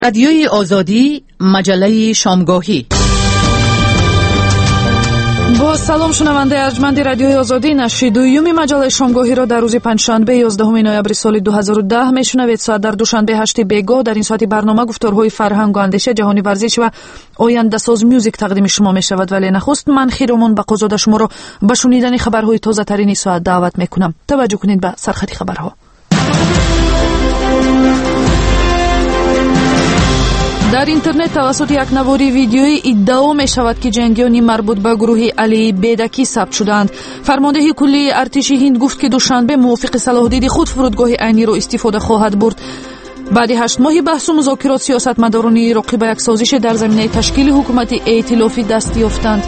رادیوی آزادی، مجله شامگاهی. با سلام شنونده ارجمند رادیوی آزادی، نشر دویومی مجله شامگاهی را در روز پنجشنبه 11 نوامبر سال 2010 میشنوید. ساعت در دوشنبه 8 بیگاه در این ساعت برنامه گفتارهای فرهنگ و اندیشه، جهانی ورزش و آینده ساز موزیک تقدیم شما می شود. ولی نخست من خیرمان بقازاده شما را به شنیدن خبرهای تازه ترین ساعت دعوت میکنم. توجه کنید به سرخط خبرها. در اینترنت توسط یک نواری ویدیویی ادعا می شود که جنگیانی مربوط به گروه علی بیدکی ثبت شدند. فرمانده کلی ارتش هند گفت که دوشنبه موافق صلاح‌الدین خود فرودگاه عینی را استفاده خواهد برد. بعد 8 ماه بحث و مذاکرات، سیاستمداران عراقی به یک سازش در زمینه تشکیل حکومت ائتلافی دست یافتند.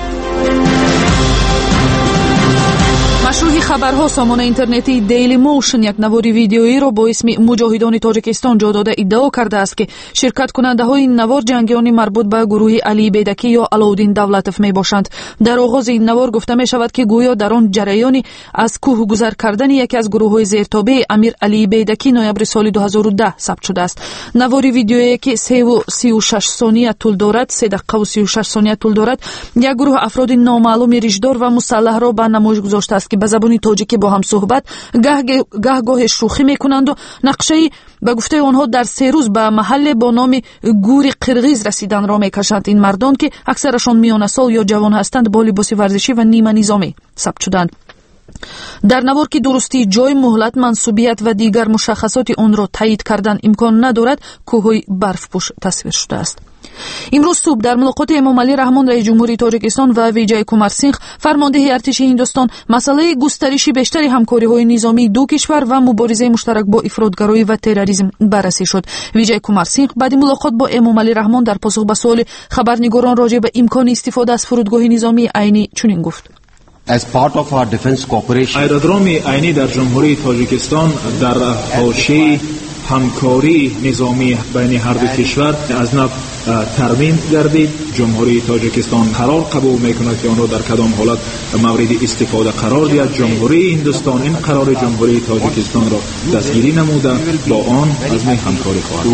مشروع خبرها سامانه اینترنتی دیلی موشن یک نواری ویدیویی را با اسم مجاهدان تاجیکستان جا داده ادعا کرده است که شرکت کننده های این نوار جنگیانی مربوط به گروه علی بیدکی یا علاءالدین دولتوف می باشند. در آغاز این نوار گفته می شود که گویا در آن جریانی از کوه گذر کردن یکی از گروه های زیرتابع امیر علی بیدکی نوامبر سال 2010 ثبت شده است. نواری ویدیویی که 36 ثانیه طول دارد، 3 دقیقه و 36 ثانیه طول دارد، یک گروه افراد نامعلوم رژدار و مسلح را به نمایش گذاشته است که به زبان تاجیکی با هم صحبت گاه شوخی میکنند و نقشه به گفته آنها در 3 روز به محل با نام گور قرغیز رسیدن را میکشند. این مردان که اکثرشان میان سال یا جوان هستند با لباس ورزشی و نیمه نظامی ثبت شدند. در نوار که درستی جای، مهلت، منصوبیت و دیگر مشخصات آن را تایید کردن امکان ندارد، کوههای برفپوش تصویر شده است. امروز صبح در ملاقات امام علی رحمان رئیس جمهوری تاجیکستان و ویجای کمار سینغ فرمانده ارتش هندوستان مسئله گسترش بیشتر همکاری‌های نظامی دو کشور و مبارزه مشترک با افراطگرایی و تروریسم بررسی شد. ویجای کمار سینغ بعد ملاقات با امام علی رحمان در پاسخ به سوال خبرنگاران راجع به امکان استفاده از فرودگاه نظامی عینی چنین گفت: As part of our defense cooperation, ایرودروم عینی در جمهوری تاجیکستان در حاشیه همکاری نظامی بین هر دو کشور از نو ترمیم گردید. جمهوری تاجیکستان قرار قبول میکند که آن را در کدام حالت مورد استفاده قرار دهد. جمهوری هندوستان این قرار جمهوری تاجیکستان را دستگیری نموده با آن از می همکاری خواهد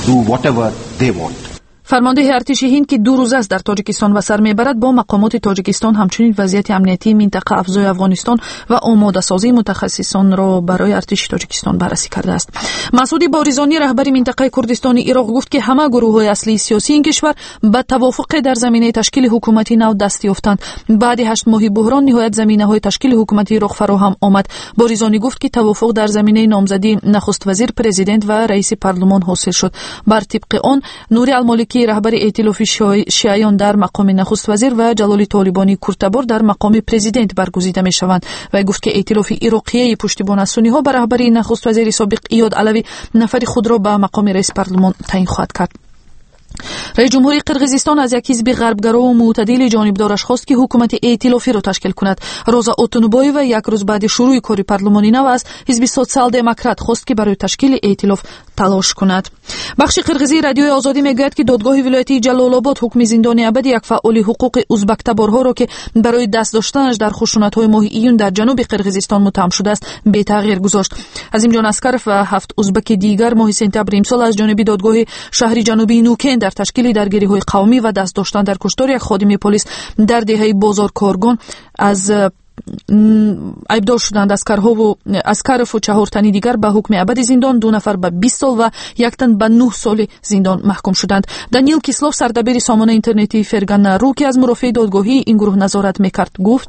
کرد. فرمانده ارتش هند که 2 روز است در تاجیکستان و سر میبرد با مقامات تاجیکستان همچنین وضعیت امنیتی منطقه افزای افغانستان و آماده سازی متخصصان را برای ارتش تاجیکستان بررسی کرده است. مسعود باریزانی رهبر منطقه کردستان عراق گفت که همه گروه‌های اصلی سیاسی این کشور به توافق در زمینه تشکیل حکومتی نو دست یافتند. بعد 8 ماه بحران نهایت زمینه‌های تشکیل حکومتی عراق فراهم آمد. باریزانی گفت که توافق در زمینه نامزدی نخست وزیر، پرزیدنت و رئیس پارلمان حاصل شد. بر طبق آن نوری المالکی رهبر ائتلاف شیعیان در مقام نخست وزیر و جلالی طالبانی کورتبار در مقام پرزیدنت برگزیده می شوند و گفت که ائتلاف عراقیه پشتیبان از سنی ها به رهبری نخست وزیر سابق ایاد علوی نفر خود را به مقام رئیس پارلمان تعیین خواهد کرد. رئیس جمهوری قرقیزستان از یک حزب غربگرا و معتدل جانبدارش خواست که حکومت ائتلافی را تشکیل کند. روزا اوتونبایو و یک روز بعد شروع کار پارلمانی نو از حزب سوسیال دموکرات خواست که برای تشکیل ائتلاف تلاش کند. بخش قرقیزی رادیوی آزادی میگوید که دادگاه ولایتی جلال آباد حکم زندان ابدی یک فعال حقوق ازبک تبارها را که برای دست داشتنش در خشونت‌های ماه ایون در جنوب قرقیزستان متهم شده است به تغییر گذاشت. عظیمجان اسکرف و 7 ازبک دیگر ماه سپتامبر امسال از جانب دادگاه شهر جنوبی نوکن در تشکیل درگیری‌های قومی و دست داشتن در کشتار یک خادم پلیس در دهه بازار کارگان از عیبدار شدند. اسکرف و 4 تن دیگر به حکم ابدی زندان، 2 نفر به 20 سال و 1 تن به 9 سال زندان محکوم شدند. دانیل کیسلوف سردبیر سامانه اینترنتی فرگان رو که از مرافع دادگاهی این گروه نظارت میکرد گفت: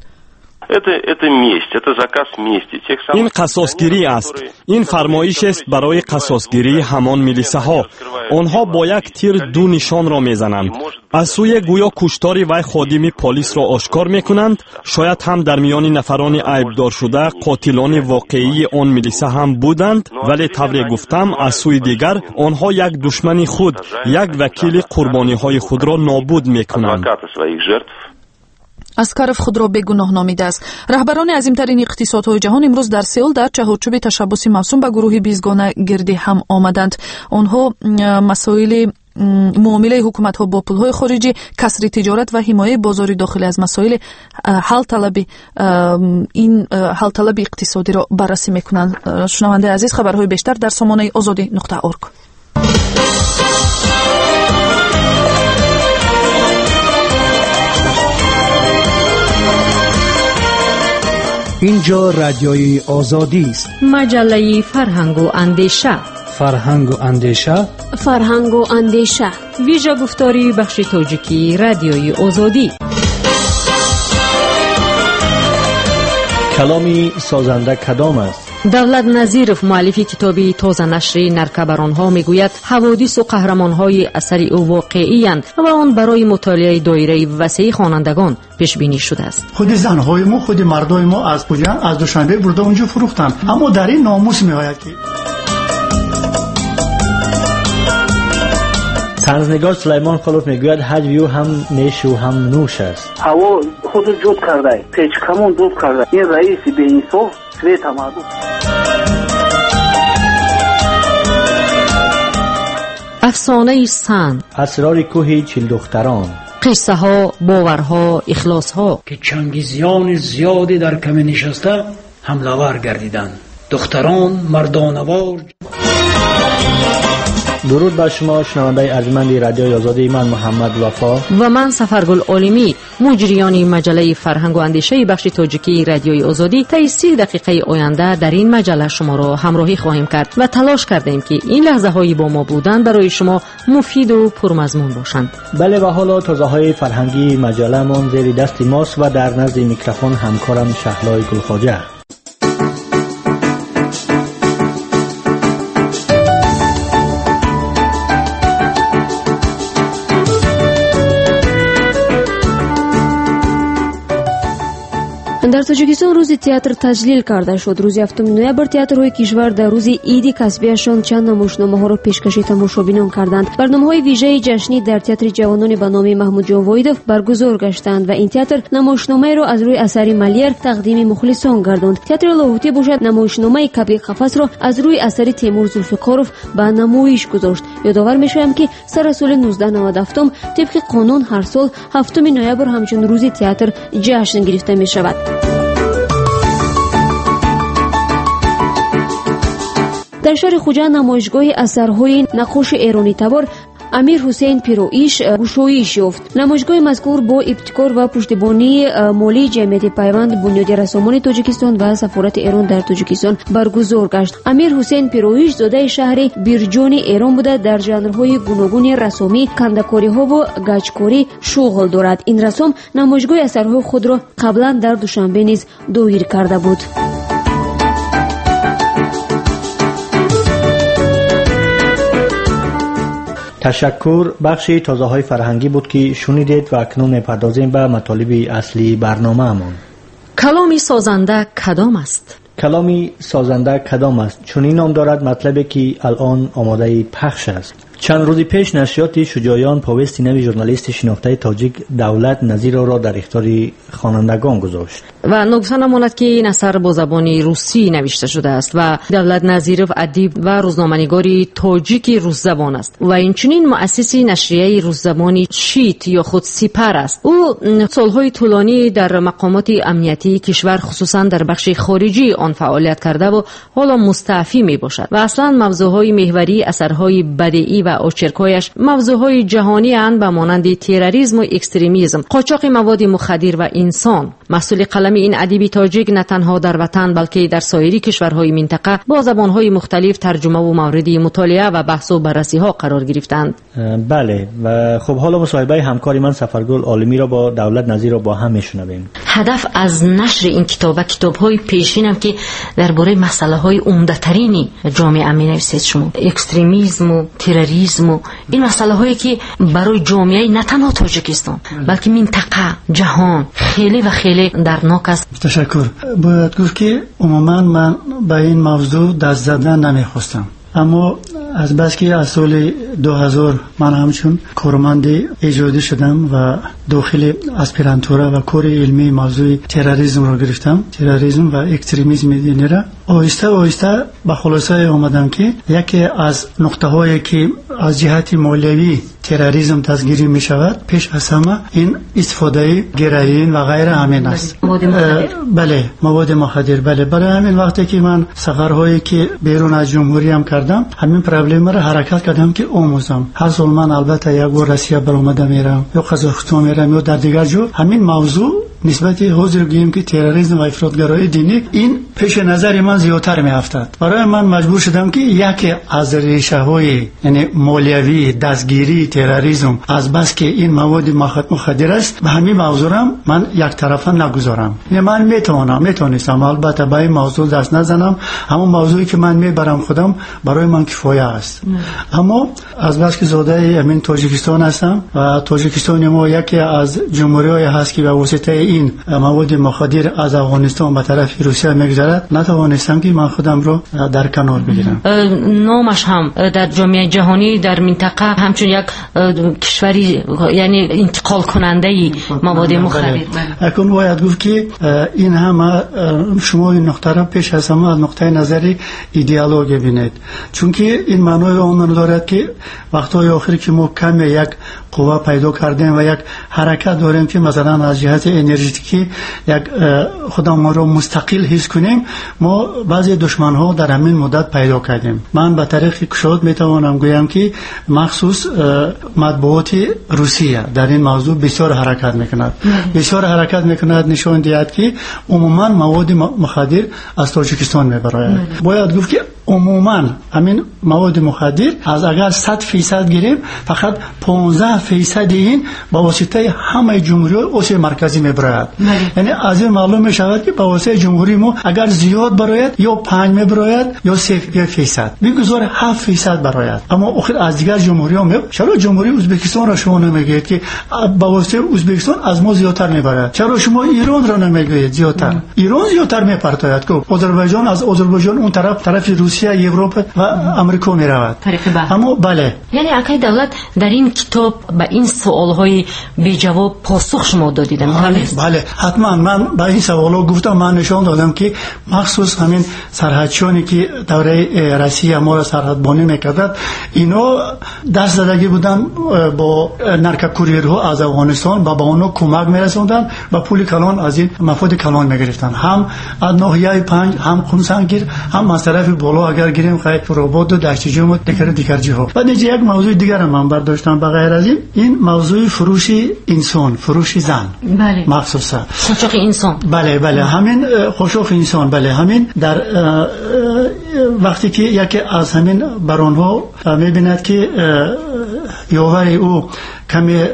این قصاصگیری است. این فرمایش است برای قصاصگیری همان میلیسه ها. آنها با یک تیر 2 نشان را میزنند. از سوی گویا کشتار وی خادم پلیس را آشکار میکنند. شاید هم در میان نفران عیبدار شده قاتلان واقعی آن میلیسه هم بودند، ولی طوری گفتم از سوی دیگر آنها یک دشمن خود، یک وکیل قربانی های خود را نابود میکنند. اسکرف خود را بیگناه نامیده است. رهبران عظیمترین اقتصادهای جهان امروز در سئول در چهارچوب تشبث موسوم به گروه بیزگانه گرد هم آمدند. آنها مسائل معامله حکومت ها با پولهای خارجی، کسری تجارت و حمایه بازار داخلی از مسائل حل طلب اقتصادی را بررسی میکنند. شنونده عزیز، خبرهای بیشتر در سامانه azadi.org. اینجا رادیوی آزادی است. مجله فرهنگ و اندیشه. فرهنگ و اندیشه. فرهنگ و اندیشه. ویژه گفتاری بخش تاجیکی رادیوی آزادی. کلامی سازنده کدام است؟ دولت نظیرов مؤلف کتاب تازه نشر نرکبرانها میگوید حوادث و قهرمانهای اثری او واقعی اند و آن برای مطالعه دایره وسیع خوانندگان پیش بینی شده است. خود زنهای ما، خود مردای ما از کجا؟ از دوشنبه برده اونجا فروختن. اما در این ناموس میآید که طنزنگار سلیمان خلوف میگوید هجوی هم نیش و هم نوش است. هوا خود جود کرده، پیچکمون دود کرده. این رئیس به انصاف سویت آمده. افسانه سن، اسرار کوه چیل دختران، قصه ها، باورها، اخلاص ها که چنگیزیان زیادی در کمین نشسته حمله‌ور گردیدند. دختران مردانوار. درود بر شما شنونده ارجمند رادیوی آزادی. من محمد وفا و من سفرگل عالمی، مجریان مجله فرهنگ و اندیشه بخش تاجیکی رادیوی آزادی تا 30 دقیقه آینده در این مجله شما را همراهی خواهیم کرد و تلاش کردیم که این لحظه هایی با ما بودن برای شما مفید و پرمضمون باشند. بله و حالا تازه های فرهنگی مجله من زیر دست ماست و در نزد میکروفون همکارم شهلای گلخواجه. در تاجیکستان روز تئاتر تجلیل کرده شد. روز 7 نوامبر تئاترهای کشور در روز عید کسبیشان چند نمایشنامه‌ها را پیشکشی تماشابینان کردند. برنامه‌های ویژه جشنی در تئاتر جوانان به نام محمود جان وایدوف برگزار گشتند و این تئاتر نمایشنامه را از روی اثری مالیر تقدیم مخلصان گرداند. تئاتر لاهوتی باشد نمایشنامه کبک قفس را از روی اثر تیمور زلفقارov به نمایش گذاشت. یادآور می‌شویم که سر سال 1997 طبق قانون هر سال 7 نوامبر همچون روز تئاتر جشن گرفته می‌شود. در شهر خوجا نمایشگاه اثرهای نقاش ایرانی تبار امیر حسین پیرویش گشایش یافت. نمایشگاه مذکور با ابتکار و پشتیبانی مالی جمعیت پیوند بنیادی رسانه‌های تاجیکستان و سفارت ایران در تاجیکستان برگزار گشت. امیر حسین پیرویش زاده شهر بیرجان ایران بوده. در ژانرهای گوناگون رسامی، کندکاری‌ها و گچکاری شغل دارد. این رسام نمایشگاه اثرهای خود را قبلا در دوشنبه نیز دایر کرده بود. تشکر. بخشی تازه های فرهنگی بود که شنیدید و اکنون می‌پردازیم به مطالب اصلی برنامه‌مان. کلامی سازنده کدام است؟ کلامی سازنده کدام است؟ چون این نام دارد مطلبی که الان آماده پخش است. چند روز پیش نشریات شجاعیان پاوست نوی ژورنالیست شناخته تاجیک دولت نظیر را در اختیار خوانندگان گذاشت و نکته نماند که این اثر با زبان روسی نوشته شده است و دولت نظیرov ادیب و روزنامه‌نگاری تاجیک روس زبان است و اینچنین مؤسس نشریه روس زبانی شیت یا خود سیپر است. او سالهای طولانی در مقامات امنیتی کشور خصوصا در بخش خارجی آن فعالیت کرده و حالا مستعفی می باشد و اصلا موضوعهای محوری اثرهای بدیعی و آچرکایش موضوعهای جهانی اند به مانند تروریسم و اکستریمیسم، قاچاق مواد مخدر و انسان. محصول قلم این ادیب تاجیک نه تنها در وطن بلکه در سایر کشورهای منطقه با زبانهای مختلف ترجمه و مورد مطالعه و بحث و بررسی ها قرار گرفتند. بله و خب حالا مصاحبه همکاری من سفرگل عالمی را با دولت نظیر را با هم میشنویم. هدف از نشر این کتاب‌های پیشینم که درباره مسائل‌های عمده‌ترین جامعه می‌نویسید شما، اکستریمیسم و تروریسم و این مسائل‌هایی که برای جامعه نه تنها تاجیکستان بلکه منطقه جهان خیلی و خیلی دردناک است. تشکر. باید گفت که عموما من به این موضوع دست زدن نمیخواستم، اما از بس که از سال 2000 من همچون کارمند ایجادی شدم و داخل اسپرانتورا و کور علمی موضوع تروریسم را گرفتم، تروریسم و اکستریمیسم دینی را آهسته آهسته به خلاصه آمدم که یکی از نقطه هایی که از جهت مولوی تروریسم دستگیری می شود پیش از همه این استفاده گرایین و غیره همین است. بله مواد مخدر. بله برای همین وقتی که من سفرهایی که بیرون از جمهوری هم کردم همین پرابلم را حرکت کردم که آموزم. هر سال من البته یک بار روسیه برآمده میرم یا قزاقستان میرم یا در دیگر جا همین موضوع نسبت حاضر گوییم که تروریسم و افراطگرایی دینی این پیش نظر من زیادتر میافتاد. برای من مجبور شدم که یکی از ریشه های یعنی مالیوی دستگیری تروریسم از بس که این مواد مخدر است به همین موضوعم من یک طرفه نگذارم. یعنی من میتونستم البته به این موضوع دست نزنم، همون موضوعی که من میبرم خودم برای من کفایه است. اما از بس که زاده امین تاجیکستان هستم و تاجیکستان ما یکی از جمهوری‌های هست که به واسطه این مواد مخدر از افغانستان به طرف روسیه میگذرد، نتوانستم که من خودم رو در کنار بگیرم. نامش هم در جامعه جهانی در منطقه همچون یک کشوری یعنی انتقال کننده مواد مخدر. اکنون باید گفت که این هم شما این نقطه را پیش از همه از نقطه نظر ایدئولوژی بینید، چون که این معنای آن دارد که وقتهای آخر که ما کم یک قوا پیدا کردیم و یک حرکت داریم که مثلا از جهت انرژتیکی یک خودم ما رو مستقل حس کنیم، ما بعضی دشمن ها در همین مدت پیدا کردیم. من به طریق کشاد میتوانم گویم که مخصوص مطبوعات روسیه در این موضوع بسیار حرکت میکند نشان دهد که عموما مواد مخدر از تاجیکستان میبراید. باید گفت که عموما همین مواد مخدر از اگر 100% گیریم فقط 15% این با واسطه همه جمهوری اسیای مرکزی میبراید. یعنی از این معلوم میشود که با واسطه جمهوری ما اگر زیاد براید یا 5 میبراید یا 3% بگذار 7% براید. اما آخر از دیگر جمهوری ها چرا جمهوری ازبکستان را شما نمیگید که با واسطه ازبکستان از ما زیادتر میبراید؟ چرا شما ایران را نمیگید زیادتر؟ ایران زیادتر میپرتاید که آذربایجان از آذربایجان اون طرف روسیه، اروپا و امریکا می رود. اما بله، یعنی اکای دولت در این کتاب به این سوالهای بی جواب پاسخ شما دادید. بله حتما من به این سوالا گفتم، من نشان دادم که مخصوص همین سرحدچانی که دوره روسیه ما را سرحدبانی میکردند اینا دست زدگی بودن با نرککوریرها از افغانستان و با اونها کمک میرسوندن و پول کلان از این مفاد کلان میگرفتن، هم از ناحیه 5 هم خونسنگیر هم از طرف بالا اگر گیریم خیلی ربات و دشتیجم و دیگر جاها. بعد یک موضوع دیگر من برداشتم به غیر از این موضوع فروش انسان، فروش زن. بله. مخصوصا قاچاق انسان. بله همین قاچاق انسان. بله همین در وقتی که یکی از همین برانها میبیند که یاور او کمی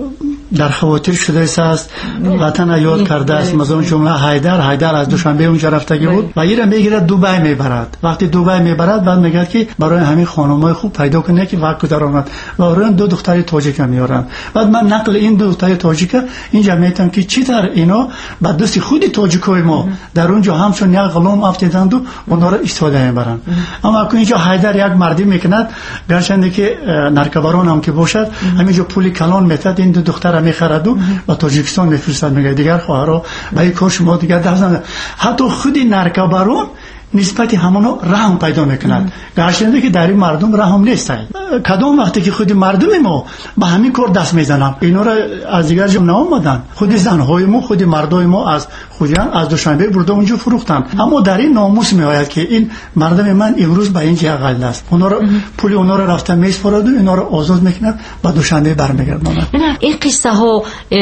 در خواطر شده است، وطن یاد کرده است، مثلا جمله حیدر از دوشنبه اونجا رفتگی بود و ایران میگیرد دبی میبرد. وقتی دبی میبرد بعد میگه که برای همین خانمای خوب پیدا کنه که وقت درآمد و اون 2 دختر تاجیک میارن. بعد من نقل این 2 دختر تاجیک اینجا میتونم که چی در اینا با دست خودی تاجیکای ما در اونجا همچون یک غلام افتادند و اونها رو استفاده میبرن. اما که اینجا حیدر یک مردی میکند، گرچه که نرکبران هم که باشد همینجا پول کلان میتاد این 2 دختر میخرد و با تاجیکستان میفرستد. میگه دیگر خواهرها به این کار شما دیگر دست نزن. حتی خودی نرکبران نسبتی همونو رحم پیدا میکند، گرچه که در این مردم رحم نیست. کدام وقتی که خود مردم ما به همین کار دست میزنن اینا را از دیگر جا نآمدن، خود زنهای ما خود مردای ما از خوجان از دوشنبه برده اونجا فروختن. اما در این ناموس میآید که این مردم من امروز به این جهت غلط است، اونا رو پول اونا رو رفته میسپارد و اینا رو آزاد میکنند با دوشنبه برمیگرداند. این قصه ها،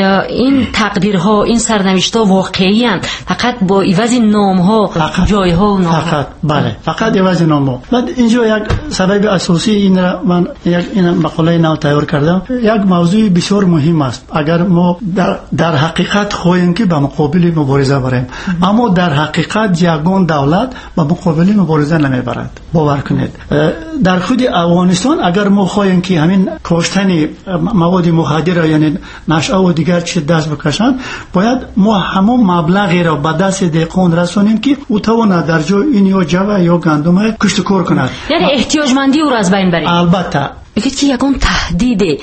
این تقدیرها، این سرنوشت ها واقعی اند، فقط با عوض نام ها، جای ها و نام. فقط عوض نام ها. بعد اینجا یک سبب اساسی این را من این مقاله نو تیار کردم. یک موضوع بسیار مهم است. اگر ما در حقیقت خواهیم که به مقابل مبارزه بریم، اما در حقیقت یگان دولت به مقابل مبارزه نمیبرد. باور کنید در خود افغانستان اگر ما خواهیم که همین کاشتن مواد مخدر یعنی نشه و دیگر چه دست بکشند، باید ما همون مبلغی را به دست دهقان رسونیم که او تواند در جای این یا جوه یا گندم کشت کار کند، یعنی احتیاجمندی او را از بین بریم. البته بگید که یگان تهدید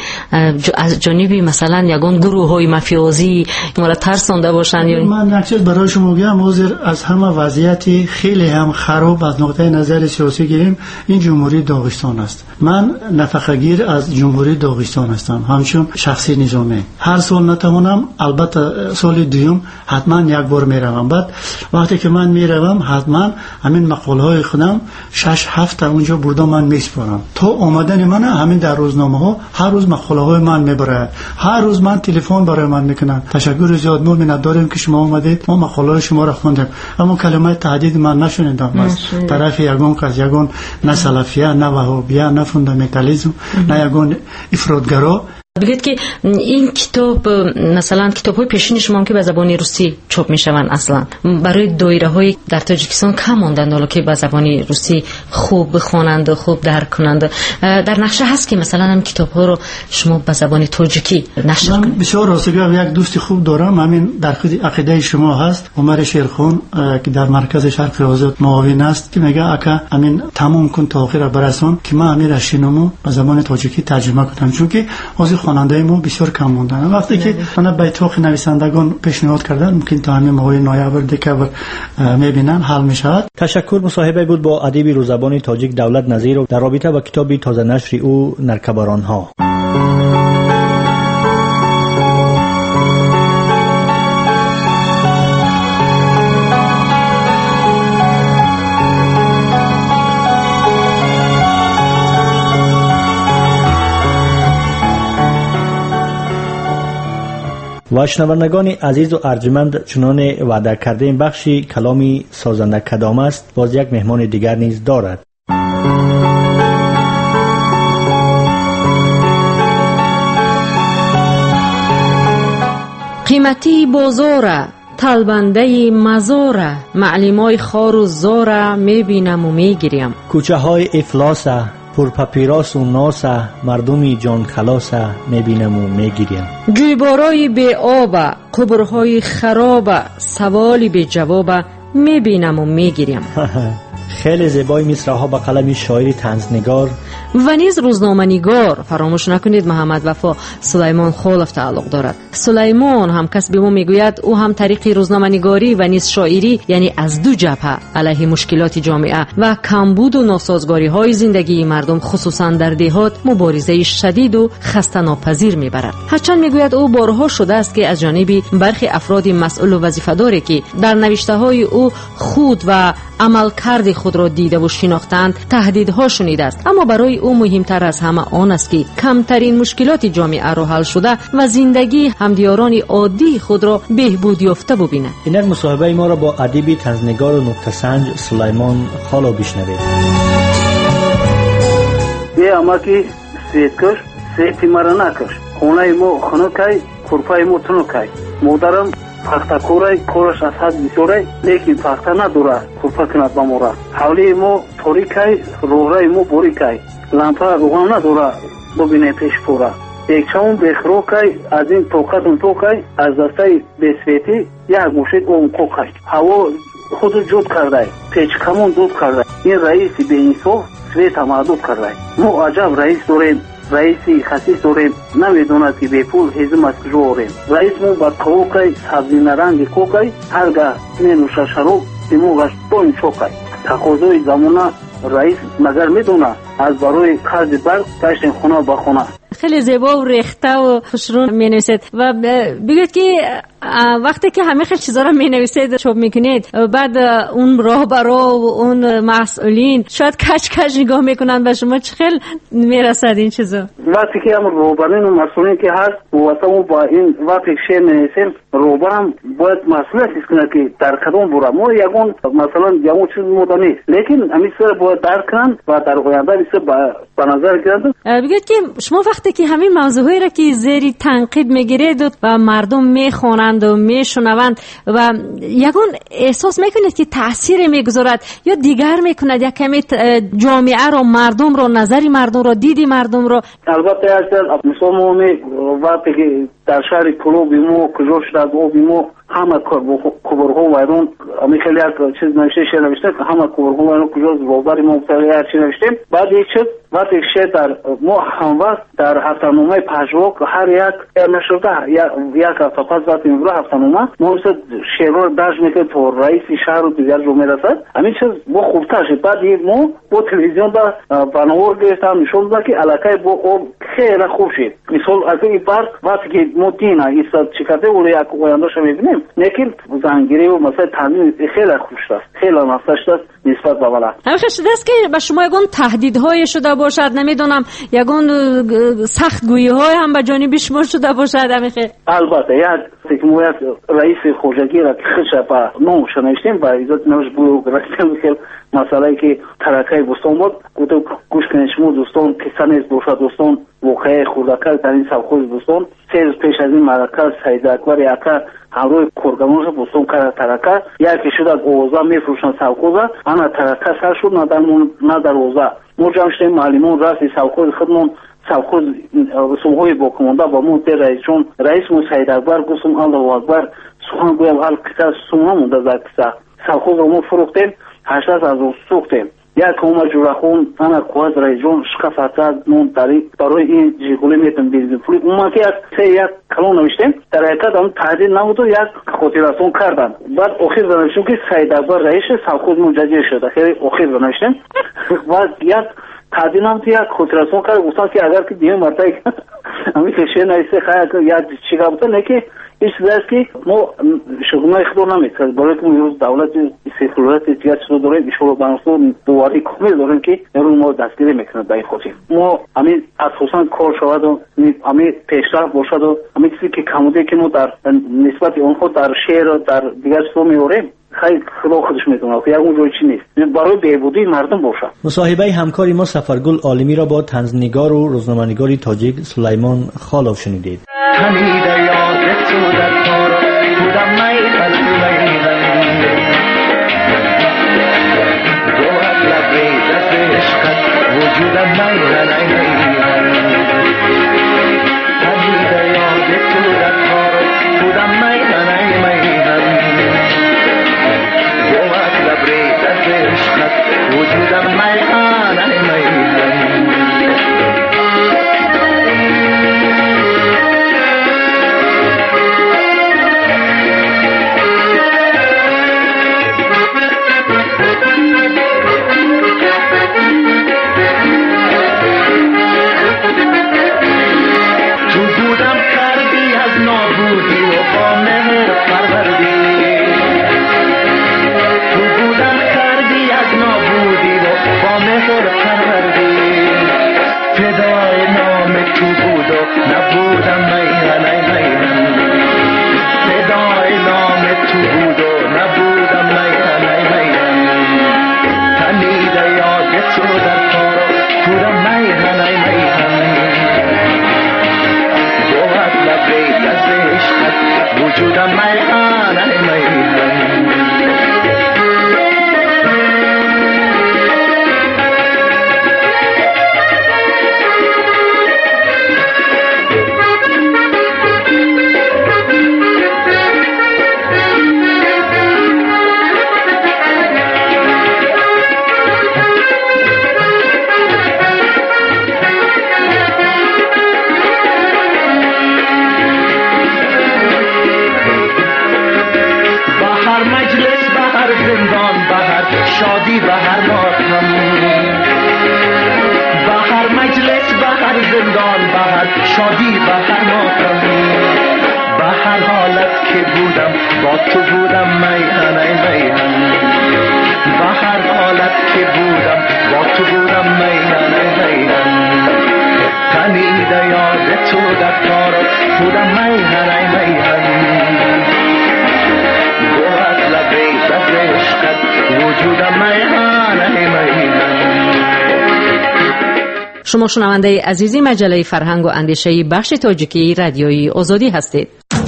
از جانبی مثلا یگان گروه های مافیازی ما را ترسانده باشند. یا من یک چیز برای شما بگم، حاضر از همه وضعیتی خیلی هم خراب از نقطه نظر سیاسی گیریم، این جمهوری داغستان است. من نفقه گیر از جمهوری داغستان هستم، همچون شخصی نظامی. هر سال نتوانم، البته سال دوم حتما یک بار میروم. بعد وقتی که من میروم حتما همین مقاله های خودم 6-7 اونجا بردم من میسپارم تا آمدن من همین در روزنامه ها هر روز مقاله های من میبره، هر روز من تلفن برای من میکنن، تشکر زیاد ما می‌داریم که شما اومدید، ما مقاله شما را خوندیم، اما کلمه تهدید من نشنیدم از طرف یگان کس، یگان نه سلفیه نه وهابیه نه فوندامنتالیسم نه یگان افراطگرا. بگید که این کتاب مثلا کتاب‌های پیشین شما که به زبان روسی چاپ می‌شوند اصلا برای دایره‌های در تاجیکستان کم ماندند حالا که به زبان روسی خوب بخوانند و خوب درک کنند. در نقشه هست که مثلا هم کتاب‌ها رو شما به زبان تاجیکی نشر کنید. بسیار راستگار یک دوست خوب دارم، همین در خود عقیده شما هست، عمر شیرخون که در مرکز شرق آزاد معاون است که میگه اکا همین تمام کن تا آخر برسان که ما همین رشینمو به زبان تاجیکی ترجمه کنم، چون که از خواننده ما بسیار کم موندن. وقتی که من به اتفاق نویسندگان پیشنهاد کردن ممکن تا همین ماه نوامبر دکبر میبینن حل میشود. تشکر. مصاحبه بود با ادیب روزبان تاجیک دولت نظیر در رابطه با کتاب تازه نشر او نرکبارانها. و شنوندگان عزیز و ارجمند، چنان وعده کرده این بخشی کلامی سازنده کدام است باز یک مهمان دیگر نیز دارد. قیمتی بازاره طلبنده مزاره، معلیمای خار و زاره میبینم و میگیریم. کوچه های افلاسه پر پاپیراس و ناسه، مردمی جان خلاصه میبینم و میگیریم. جویبارای بی آبه، قبرهای خرابه، سوالی بی جوابه میبینم و میگیریم. خیلی زیبای مصرع‌ها به قلم شاعر طنزنگار و نیز روزنامه‌نگار. فراموش نکنید محمد وفا سلیمان خولف تعلق دارد. سلیمان هم کس به ما میگوید او هم طریق روزنامه‌نگاری و نیز شاعری، یعنی از دو جبهه علیه مشکلات جامعه و کمبود و ناسازگاری‌های زندگی مردم خصوصا در دهات مبارزه شدید و خسته ناپذیر میبرد. هرچند میگوید او بارها شده است که از جانب برخی افراد مسئول و وظیفه‌داری که در نوشته‌های او خود و عملکرد خود را دیده و شناختند تهدیدها شنیده است، اما برای او مهمتر از همه آن است که کمترین مشکلات جامعه را حل شده و زندگی همدیاران عادی خود را بهبود یافته ببیند. اینک مصاحبه ما را با ادیب طنزنگار و نکته سنج سلیمان خالو بشنوید. یه اما که سیدکش سیدی مرا نکش، خونه ما خنکای کرپای ما تنکای، مادرم فاخته کورای کورش از حد بسیاره، لیکن فاخته نداره کرپا کند بموره. حولی ما توریکای روغرای ما بوریکای، لامپا روغان نداره ببینه پیش پورا. یک چون بخروکای از این توقتون توکای، از دستای بسویتی یک گوشید اون کوکای. هوا خود جود کرده، پیچ کمون دود کرده. این رئیسی به اینصاف سویت همادود کرده. ما عجب رئیس داریم، رئیسی خصیص داریم، نمیدوند که به پول هزم از کجا آوریم. رئیس مو با کوکای سبزی نرنگ کوکای، هرگاه نینوشه شروب دیموغش دون چوکای. تقاضای زمانه رئیس مگر میدونه از برای قرض برق گشتیم خونه با خونه. خیلی زیبا و ریخته و خوشرون می نویسید و بگید که وقتی که همه خیلی چیزا رو می نویسید چوب میکنید، بعد اون راهبرا و اون مسئولین شاید کچ نگاه میکنن به شما، چه خیلی میرسد این چیزا؟ وقتی که هم راهبرین و مسئولین که هست واسه با این وقتی شعر می نویسیم، راهبر هم باید مسئولیت کنه که در کدوم برم. ما یگون مثلا یگون چیز مودا نیست، لیکن همین سر باید درک کنن و در آینده بیسه به نظر گیرند. بگید که شما وقتی که همین موضوعی را که زیر تنقید میگیرید و مردم میخوانند و میشنوند و یگون احساس میکنید که تأثیر میگذارد یا دیگر میکند، یا کمی جامعه را، مردم را، نظری مردم را، دیدی مردم را؟ البته اصلا مسلمانی وقتی که در شهر کلوبی مو کجا شده از آبی مو همه کبرها و ایران امی خیلی یک چیز نوشته شده نوشته که همه کبرها و ایران کجا روبری مبتلی هر چی نوشتیم. بعد یک چیز وقتی شد در ما هم وقت در هفته‌نامه پژواک هر یک نشده یک هفته پس وقتی میبره هفته‌نامه ما مثل شعر رو درج میکنه تا رئیس شهر و دیگر رو میرسد. همین چیز با خوبتر شد. بعد ما با تلویزیون دا بنوار گرفتم نشون داد که علاقه با آب خیلی خوب شد. مثال از این برق وقتی که ما دینا ایستاد چی کرده و یک آینده‌اش میبینیم، لیکن زنگیری و مثلا تامین خیلی خوب شد، خیلی نفس شد نسبت به بالا. همین شده است که به شما یگان تهدیدهای شده باشد، نمیدونم یگون سخت گویی های هم به جانب شما شده باشد. همیشه البته یک مویت رئیس خوجگی را که خش با نام شنیدیم با ایجاد نوش بو گرفتیم که مسئله که ترکه بستون بود گفتم گوش کنید شما دوستان که سنیز باشد دوستان واقعه خوردکل در این سوخوز بستون 3 روز پیش از این مرکز سید اکبر یکا همروی کورگمونش بستون کرده ترکه یکی شده گوزا میفروشن سوخوزه انا ترکه سر شد نه در اوزه ما جمع شدیم معلمون راستی سوخوز خودمون سوخوز سوهای با کمانده با مون تیر رئیس چون رئیس مون سید اکبر گفتم الله اکبر سوخان گویم حال کسا سوها مونده در کسا سوخوز رو ما فروختیم 800 از رو سوختیم یک اومه جورخون انا کوز رئیس جون شقف اتاد نون طریق برای این جیگولی میتون بیزیم پولی اومه که یک کلون نوشتیم در حقیقت هم تعدیل نبود و یک خاطراتون کردن بعد اخیر نوشتیم که سید اکبر رئیس سوخوز مجدد شده خیلی اخیر نوشتیم و یک تعدیل نبود یک خاطراتون کرد گفتن که اگر که دیگه مرتبه همی کشیه نیسته خواهد که یک چیگه بوده نه که این چیز است که ما شغلای خود نمیتونیم برای که ما دولت سکولریت دیگر چیز داریم ایشون بانستون دواری کامل داریم که رو ما دستگیری میکنه در این خودیم ما همین اساسا کار شود و همین پیشرفت باشد و همین چیزی که کموده که ما در نسبت اونها در شهر و در دیگر چیزا میوریم خیلی خدا خودش میدونه که اون روی چی نیست برای بهبودی مردم باشه. مصاحبه همکاری ما سفرگل عالمی را با طنزنگار و روزنامه‌نگار تاجیک سلیمان خالوف شنیدید. شما شنونده عزیزی مجله فرهنگ و اندیشه بخش تاجیکی رادیوی آزادی هستید.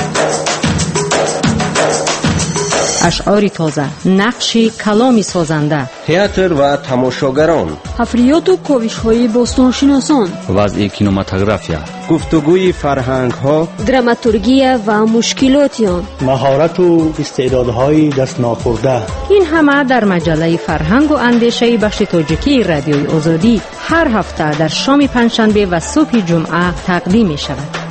اشعار تازه، نقش کلامی سازنده، تئاتر و تماشاگران، حفریات و کاوش‌های باستانشناسان، وضع کینماتوگرافیا، گفتگوی فرهنگ‌ها، دراماتورگی و مشکلات آن، مهارت و استعدادهای دست ناخورده. این همه در مجله فرهنگ و اندیشه بخش تاجیکی رادیوی آزادی هر هفته در شام پنجشنبه و صبح جمعه تقدیم می شود.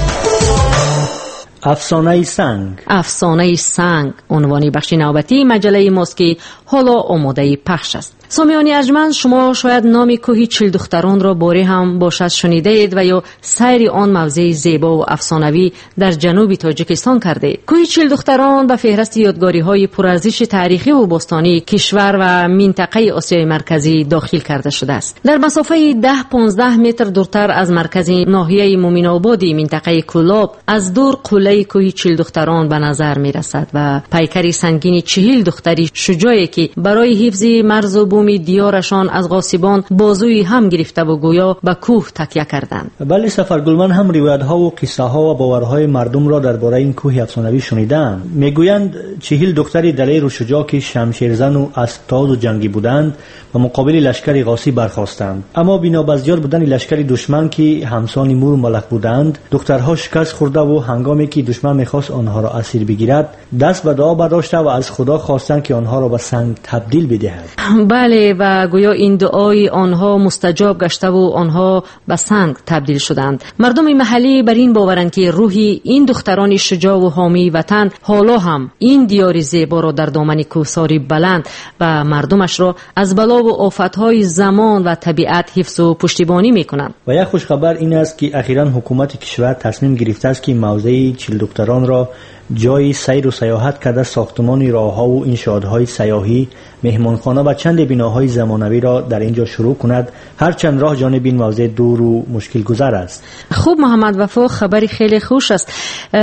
افسانه سنگ. افسانه سنگ عنوان بخش نوبتی مجله ماست که حالا آماده پخش است. سامیان ارجمند، شما شاید نام کوه چیل دختران را باره هم باشد شنیده اید و یا سیر آن موضع زیبا و افسانوی در جنوب تاجیکستان کرده اید. کوه چیل دختران به فهرست یادگاری‌های پرارزش تاریخی و باستانی کشور و منطقه آسیای مرکزی داخل کرده شده است. در مسافه 10-15 متر دورتر از مرکز ناحیه مومن آبادی منطقه کولاب از دور قله کوه چیل دختران به نظر می رسد و پیکری سنگین 40 دختری شجاعی که برای حفظ مرز و بوم دیارشان از غاصبان بازوی هم گرفته و گویا به کوه تکیه کردند. بله سفرگلمن هم روایت ها و قصه ها و باورهای مردم را درباره این کوه افسانوی شنیدند. میگویند 40 دختری دلیر و شجاع که شمشیرزن و اسب‌تاز و جنگی بودند و مقابل لشکر غاصب برخاستند، اما بنا به زیاد بودن لشکر دشمن که همسان مور و ملک بودند، دخترها شکست خورده و هنگامی که دشمن میخواست آنها را اسیر بگیرد دست به دعا برداشته و از خدا خواستند که آنها را به سنگ تبدیل بدهد. بله، و گویا این دعای آنها مستجاب گشته و آنها به سنگ تبدیل شدند. مردم محلی بر این باورند که روحی این دختران شجاع و حامی وطن حالا هم این دیار زیبا را در دامن کوهساری بلند و مردمش را از بلا و آفتهای زمان و طبیعت حفظ و پشتیبانی میکنند. و یک خوش خبر این است که اخیراً حکومت کشور تصمیم گرفته است که موضع چیل دختران را جای سیر و سیاحت کرده ساختمان راه‌ها و انشاءات‌های سیاحی، مهمانخانه و چند بناهای زمانوی را در اینجا شروع کند، هرچند راه جانب این موضع دور و مشکل گذر است. خوب محمد وفا، خبری خیلی خوش است.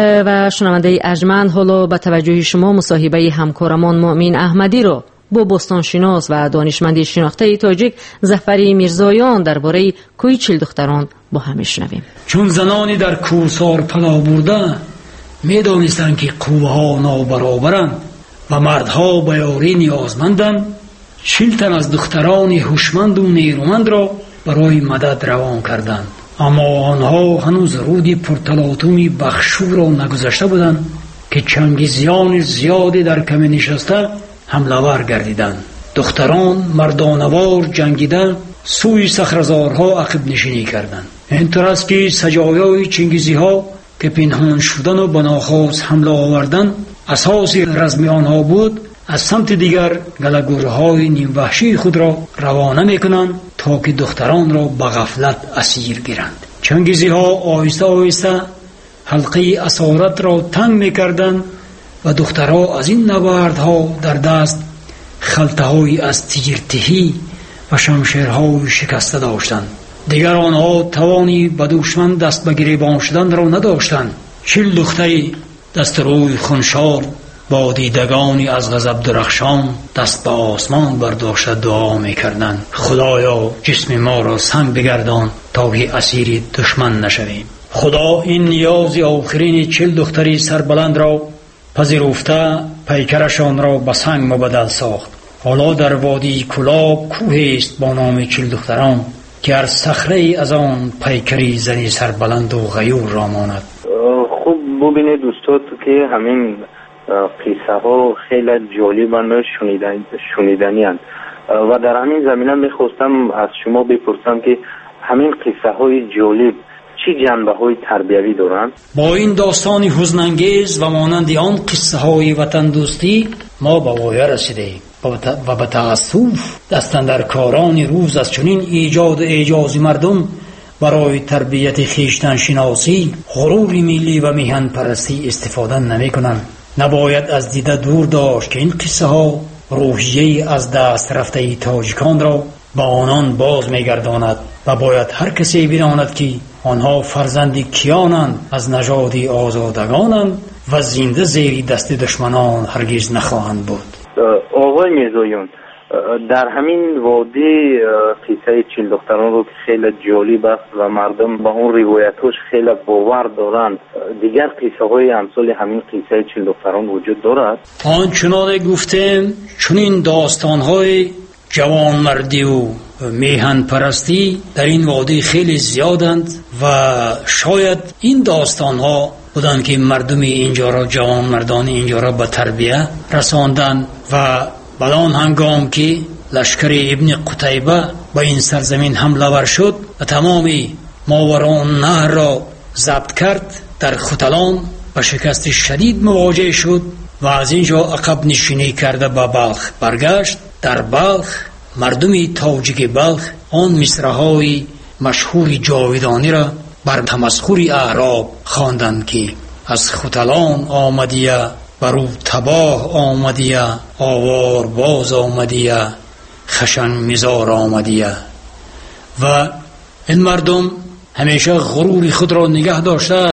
و شنونده ارجمند، حالا به توجه شما مصاحبه همکارمان مؤمن احمدی را با باستانشناس و دانشمند شناخته تاجیک ظفر میرزایان درباره کوه چیل دختران با هم میشنویم. چون زنانی در کوهسار پناه برده میدانستند که قوها نابرابرند و مردها به یاری نیازمندند، 40 تن از دختران هوشمند و نیرومند را برای مدد روان کردند. اما آنها هنوز رودی پرتلاطمی بخشور را نگذشته بودند که چنگیزیان زیادی در کمه نشسته حمله‌ور گردیدند. دختران مردانوار جنگیده سوی صخره‌زارها عقب نشینی کردند. اینطور است که سجایای چنگیزی ها که پنهان شدن و بناخواست حمله آوردن اساس رزم آنها بود، از سمت دیگر گله‌گورهای نیم وحشی خود را روانه میکنند تا که دختران را به غفلت اسیر گیرند. چنگیزی ها آهسته آهسته حلقه اسارت را تنگ میکردند و دخترها از این نبردها در دست خلطه‌های از تیرتهی و شمشیرهای شکسته داشتند. دیگر آنها توانی به دشمن دست به گریبان شدن را نداشتند. 40 دختری دست روی خونشار با دیدگانی از غضب درخشان دست به آسمان برداشته دعا می‌کردند: خدایا جسم ما را سنگ بگردان تا که اسیر دشمن نشویم. خدا این نیاز آخرین 40 دختری سربلند را پذیرفته پیکرشان را به سنگ مبدل ساخت. حالا در وادی کلاب کوه است با نام 40 دختران که هر صخره از آن پیکری زنی سربلند و غیور را ماند. خوب ببینید دوستان که همین قصه ها خیلی جالبند و شنیدنی هستند و در همین زمینه میخواستم از شما بپرسم که همین قصه های جالب چی جنبه های تربیوی دارند؟ با این داستان حزن‌انگیز و مانند آن قصه های وطن دوستی ما به وایه رسیدیم و به تأسف دستاندرکاران روز از چنین ایجاد و اعجاز مردم برای تربیت خویشتن شناسی، غرور ملی و میهن پرستی استفاده نمی کنند. نباید از دیده دور داشت که این قصه ها روحیه از دست رفته تاجیکان را با آنان باز می گرداند و باید هر کسی بداند که آنها فرزند کیانند، از نژاد آزادگانند و زنده زیر دست دشمنان هرگز نخواهند بود. آقای میرزایان، در همین وادی قصه 40 دختران رو که خیلی جالب است و مردم با اون روایتش خیلی باور دارند، دیگر قصه های امثال همین قصه 40 دختران وجود دارد؟ آنچنان گفتیم چنین داستان های جوانمردی و میهن پرستی در این وادی خیلی زیادند و شاید این داستان ها بودند که مردم اینجا را، جوانمردان اینجا را به تربیه رساندند و بدان هنگام که لشکر ابن قتیبه به این سرزمین حمله ور شد و تمامی ماوران نهر را ضبط کرد، در ختلان با شکست شدید مواجه شد و از اینجا عقب نشینی کرده به بلخ برگشت. در بلخ مردم تاجیک بلخ آن مصرع‌های مشهور جاودانی را بر تمسخر اعراب خواندند که از ختلان آمدیه برو تباه آمدیه آوار باز آمدیه خشن میزار آمدیه. و این مردم همیشه غرور خود را نگه داشته